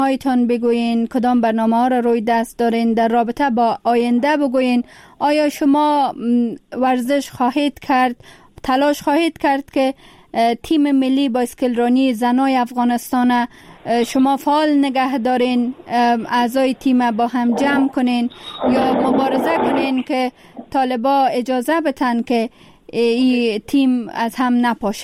هایتان بگوین، کدام برنامه ها را روی دست دارین، در رابطه با آینده بگوین. آیا شما ورزش خواهید کرد، تلاش خواهید کرد که تیم ملی بایسکل رانی زنای افغانستان شما فعال نگه دارین، اعضای تیم با هم جمع کنین یا مبارزه کنین که طالبا اجازه بتن که این تیم از هم نپاشه؟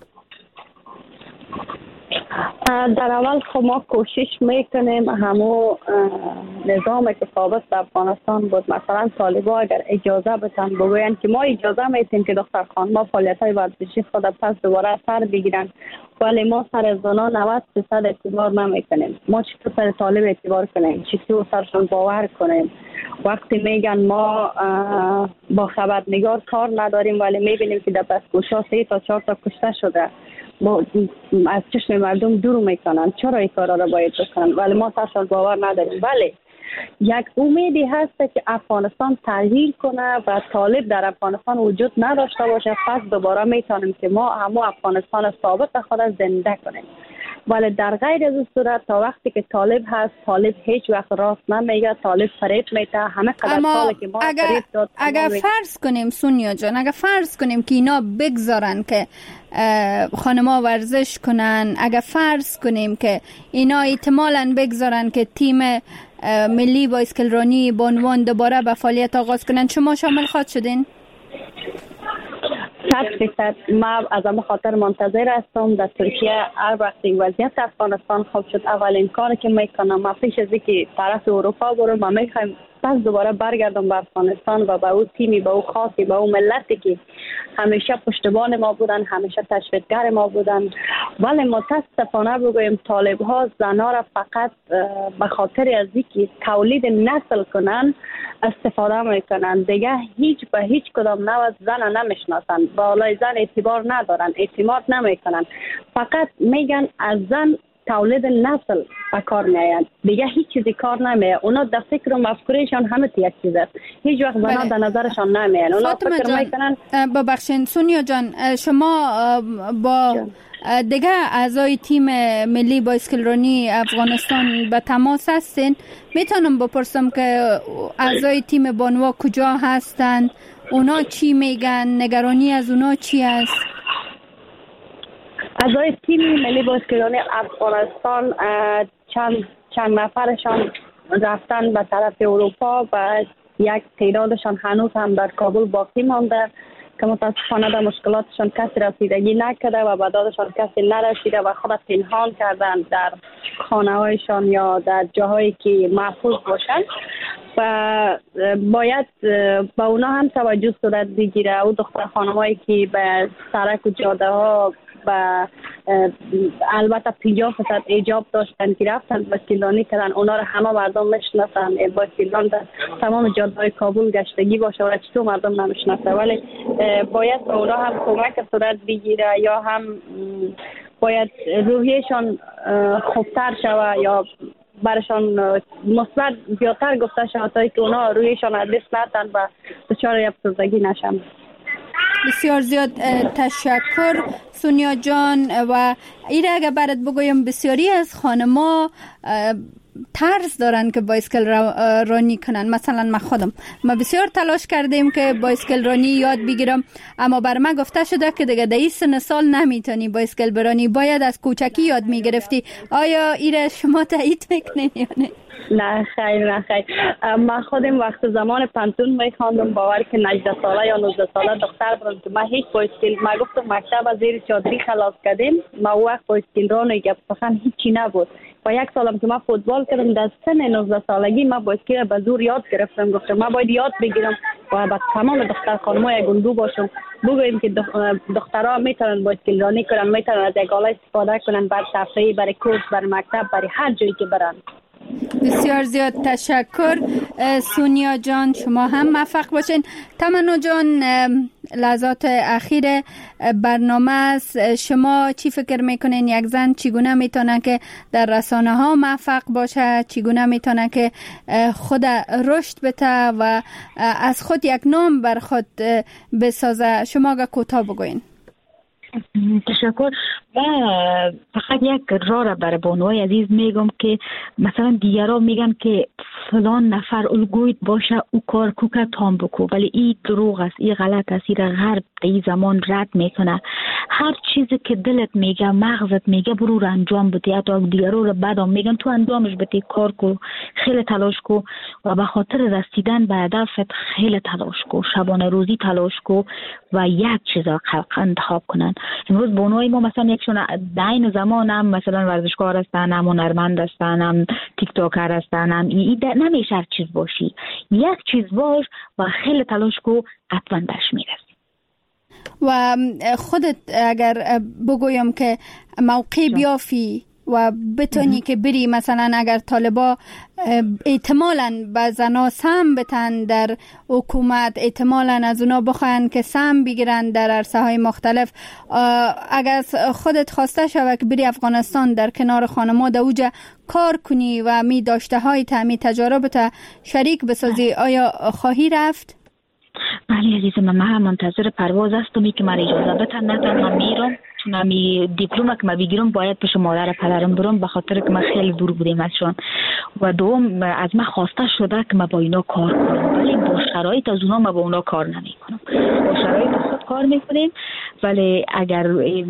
در اول خب ما کوشش میکنیم همو نظامی که ثابت در افغانستان بود، مثلا طالبا اگر اجازه بتن بگوین که ما اجازه میتیم که دختر خانم فعالیت های ورزشی خود پس دوباره سر بگیرن، ولی ما سر زنان 90% اعتبار نمیکنیم. ما چطور سر طالب اعتبار کنیم؟ چطور سرشان باور کنیم؟ وقتی میگن ما با خبرنگار کار نداریم ولی میبینیم که در پس‌گوشا 3 تا 4 تا کشته شده، از چشم مردم دور میکنن، چرا این کارا را باید بکنن؟ ولی ما سرشان باور نداریم. ولی یک امیدی هست که افغانستان تغییر کنه و طالب در افغانستان وجود نداشته باشه، پس دوباره میتونیم که ما همو افغانستان ثابت خود زنده کنیم. ولی در غیر از صورت تا وقتی که طالب هست، طالب هیچ وقت راست نمیگه، طالب فریب میده. همه قدر ساله که ما فریب داد. اگر فرض کنیم سونیا جان، اگر فرض کنیم که اینا بگذارن که خانما ورزش کنن، اگر فرض کنیم که اینا احتمالاً بگذارن که تیم ملی بایسکل رانی به عنوان دوباره به فعالیت آغاز کنن، شما شامل خواهد شدین؟ 100% ما از همه خاطر منتظر هستم. در ترکیه هر وقت این وضعیت افغانستان خوب شد، اولین کاری که میکنم ما پیش از اینکه طرف اروپا برم، ما میخوایم پس دوباره برگردم به افغانستان و به او تیمی، به او خاصی، به او ملتی که همیشه پشتبان ما بودن، همیشه تشویقگر ما بودن. ولی متاسفانه بگویم طالب ها زنها را فقط به خاطر از اینکه تولید نسل کنن استفاده میکنن. دیگه به هیچ کدام نوع زن نمیشناسن، بالای زن اعتبار ندارن، اعتماد نمیکنن، فقط میگن از زن تولید نسل به کار میآیند، دیگه هیچ چیزی کار نمیآید. اونا در فکر و مفکورشان همه یک چیز است، هیچ وقت زنها در نظرشان نمیآیند. اونا فکر میکنن. ببخشید سونیا جان، شما با دیگه اعضای تیم ملی بایسکل رانی افغانستان به تماس هستین؟ میتونم بپرسم که اعضای تیم بانوا کجا هستند؟ اونا چی میگن؟ نگرانی از اونا چی است؟ اعضای تیم ملی بایسکل رانی افغانستان چند نفرشان رفتن به طرف اروپا و یک تعدادشان هنوز هم در کابل باقی مانده که متاسفانه در مشکلاتشان کسی رسیدگی نکرده و به دادشان کسی نرسیده و خود پنهان کردن در خانه هایشان یا در جاهایی که محفوظ باشند و باید با اونا هم توجه صورت بگیره. او دختر خانمایی که به سرک و جاده ها و البته 50% ایجاب داشتن که رفتن بایسکلرانی کردن، اونا رو همه مردم میشناسن. بایسکلران در تمام جاده‌های کابل گشتگی باشه و چطور مردم نمیشناسه، ولی باید به اونا هم کمک صورت بگیره یا هم باید روحیشان خوبتر شوه یا برشان مثبت زیادتر گفته شود تا که اونا رویشان از دست ندن و دچار افسردگی نشن. بسیار زیاد تشکر سونیا جان. و ایره اگر برات بگویم بسیاری از خانما ترس دارن که بایسکل رانی کنن. مثلا من خودم بسیار تلاش کردیم که بایسکل رانی یاد بگیرم، اما بر من گفته شده که دیگه در این سن سال نمیتونی بایسکل برانی، باید از کوچکی یاد میگرفتی. آیا ایره شما تایید میکنین یا نه؟ نه خیر. من خودم وقت زمان پانتون میخواندم، باور که 18 ساله یا 19 ساله دختر بودم که من هیچ بایسکل، من گفتم مکتب از زیر چادری خلاص کردیم، ما وقت بایسکل رانی گپ سخن هیچی نبود. و یک سالم که من فوتبال کردم، در سن 19 سالگی من بایسکل به زور یاد گرفتم. گفتم من باید یاد بگیرم و با تمام دختر خانم‌ها گندو باشم، بگویم که دخترها میتونن بایسکل رانی کنن، میتونن از یگاله استفاده کنن برای تفریح، برای کورس، برای مکتب، برای هر جایی که برن. بسیار زیاد تشکر سونیا جان، شما هم موفق باشین. تمنا جان، لحظات اخیر برنامه است، شما چی فکر میکنین یک زن چگونه میتونه که در رسانه ها موفق باشه، چگونه میتونه که خود رشد بده و از خود یک نام بر خود بسازه؟ شما اگه کوتاه بگوین. تشکر. و فقط یک راه برای بانوهای عزیز میگم که مثلا دیگران میگن که فلان نفر الگویت باشه او کار کوکا تام بکو، ولی این دروغ است، این غلط است. این غرب این زمان رد میکنه. هر چیزی که دلت میگه، مغزت میگه، برو رو انجام بده. حتی دیگران رو بعدم میگن تو انجامش بده، کار کو، خیلی تلاش کو و به خاطر رسیدن به هدفت خیلی تلاش کو، شبانه روزی تلاش کو و یک چیز را انتخاب کنن. امروز بانوهای ما مثلا یکشون دین زمان هم مثلا ورزشکار هستن، هم هنرمند هستن، هم تیک تاکر هستن، هم نمیشه هر چیز باشی. یک چیز باش و خیلی تلاش کو، حتما بهش میرسی. و خودت اگر بگویم که موقع بیافی و بتونی که بری، مثلا اگر طالبا احتمالاً به زنا سهم بتن در حکومت، احتمالاً از اونا بخواین که سهم بگیرن در عرصه های مختلف، اگر خودت خواسته شوه که بری افغانستان در کنار خانما در اوجه کار کنی و می داشته های می تجاربت شریک بسازی، آیا خواهی رفت؟ بله عزیزم، من منتظر پرواز هستم که من اجازه بتن، نه تنها میرم چون همی دیپلم که من بگیرم باید پیش مادر پدرم برم، به خاطر که من خیلی دور بودیم ازشون و دوم از من خواسته شده که من با اینا کار کنم، ولی با شرایط از اونا من با اونا کار نمی کنم. با شرایط خود کار میکنیم، ولی اگر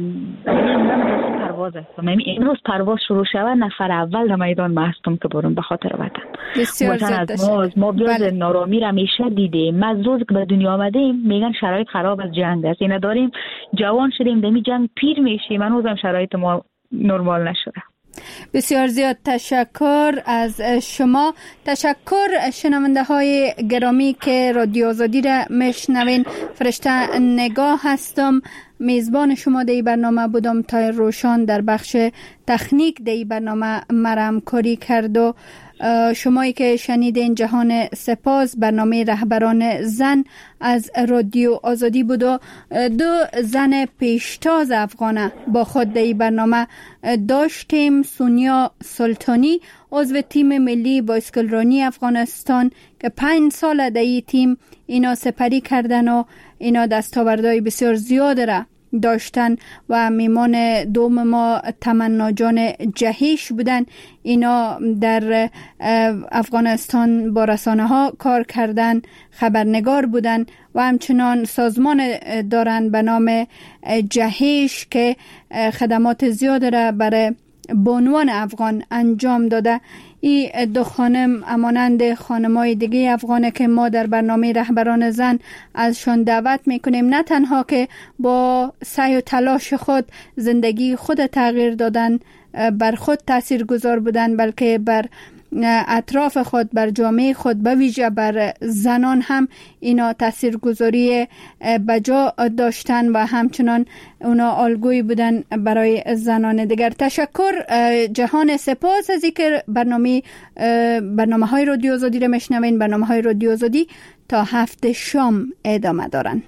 من پرواز هستم، امروز پرواز شروع شود نفر اول در میدان من هستم که برم به خاطر وطن. بسیار ما بیاز نارامی را میشه دیدیم. ما روز که به دنیا آمدیم میگن شرایط خراب از جنگ است، اینا داریم جوان شدیم دمی جنگ پیر میشیم، هنوزم شرایط ما نرمال نشده. بسیار زیاد تشکر از شما. تشکر شنونده های گرامی که رادیو آزادی را میشنوین. فرشته نگاه هستم، میزبان شما در این برنامه بودم. تا روشان در بخش تکنیک در این برنامه مرا کاری کرد و شمایی که شنیدین جهان سپاس. برنامه رهبران زن از رادیو آزادی بود و دو زن پیشتاز افغانه با خود در این برنامه داشتیم. سونیا سلطانی عضو تیم ملی بایسکلرانی افغانستان که 5 سال در این تیم اینا سپری کردن و اینا دستاوردهای بسیار زیاد را داشتن و میمان دوم ما تمنا جان جهیش بودن. اینا در افغانستان با رسانه ها کار کردن، خبرنگار بودن و همچنان سازمان دارن به نام جهیش که خدمات زیاد را برای بانوان افغان انجام داده. این دو خانم امانند خانمای دیگه افغانه که ما در برنامه رهبران زن ازشان دعوت میکنیم، نه تنها که با سعی و تلاش خود زندگی خود تغییر دادن، بر خود تأثیر گذار بودن، بلکه بر اطراف خود، بر جامعه خود، به ویژه بر زنان هم اینا تاثیرگذاری بجا داشتن و همچنان اونا الگویی بودن برای زنان دیگر. تشکر، جهان سپاس از اینکه برنامه های رادیو آزادی را میشنوین. برنامه های رادیو آزادی تا 7 شام ادامه دارن.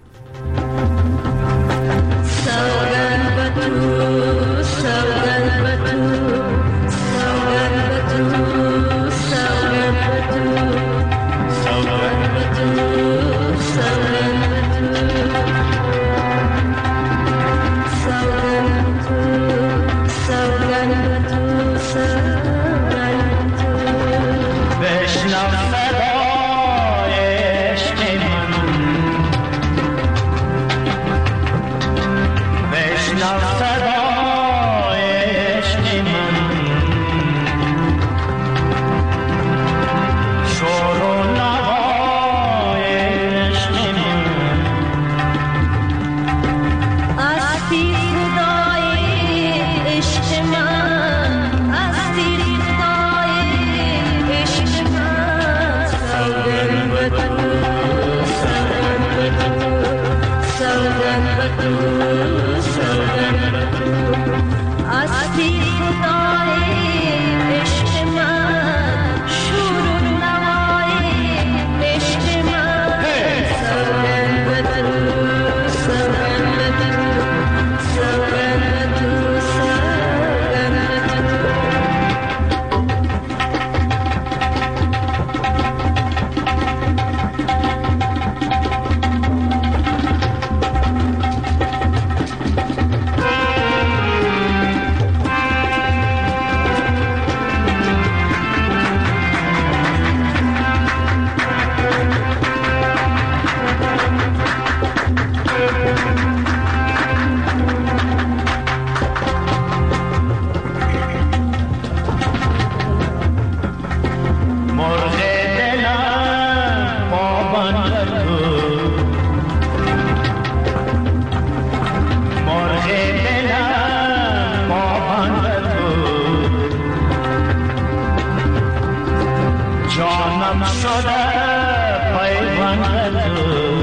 صدا غمم شده پیوند تو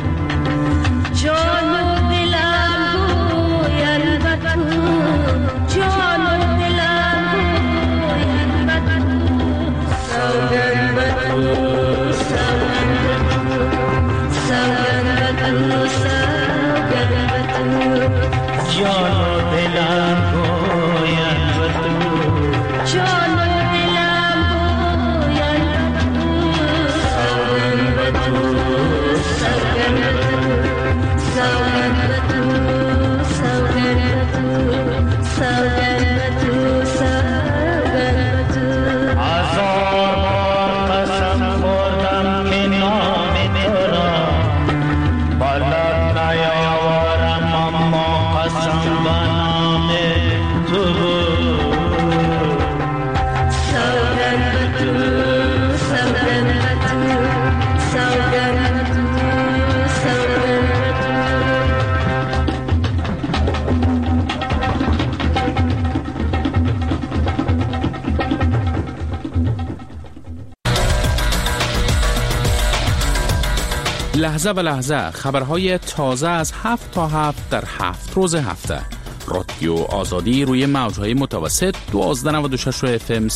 جان و دلم گویند به تو جان و دلم گویند به تو سوگند به تو سوگند به تو سوگند به تو سوگند به تو جان و دلم گویند به تو جان و دلم گویند به تو سوگند به تو سوگند به تو سوگند به تو سوگند به تو سوگند به تو سوگند به تو هزار بار قسم خوردم که نام تو را بلد نیاورم اما قسم به نام تو بود سوگند به تو سوگند به تو سوگند به تو سوگند به تو لحظه به لحظه خبرهای تازه از 7 تا 7 در 7 روز هفته. رادیو آزادی روی موجهای متوسط 1296 FM